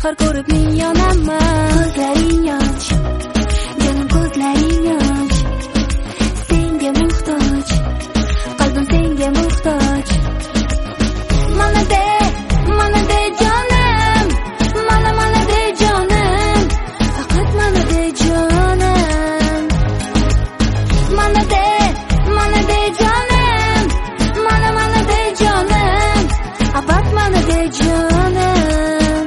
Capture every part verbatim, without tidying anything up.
har ko'rib men yonaman. Ko'zlaring yosh, jonim ko'zlaring yosh, senga muhtoj, qalbim senga muhtoj. Mana de, mana de jonim, mana mana de jonim, faqat mana de jonim. Mana de, mana de jonim, mana mana de jonim, faqat mana de jonim.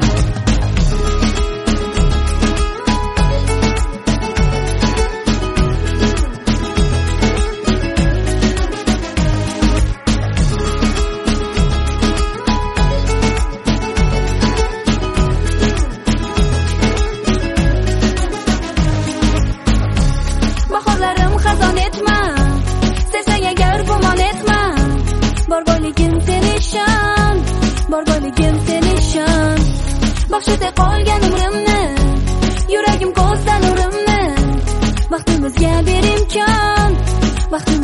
Bahorlarim xazon etma, sevsang agar gumon etma. Borboligim sen ishon, borboligim sen ishon. Baxshida qolgan umrimni, yuragim ko'zdan nurimni, baxtimizga ber imkon, baxtim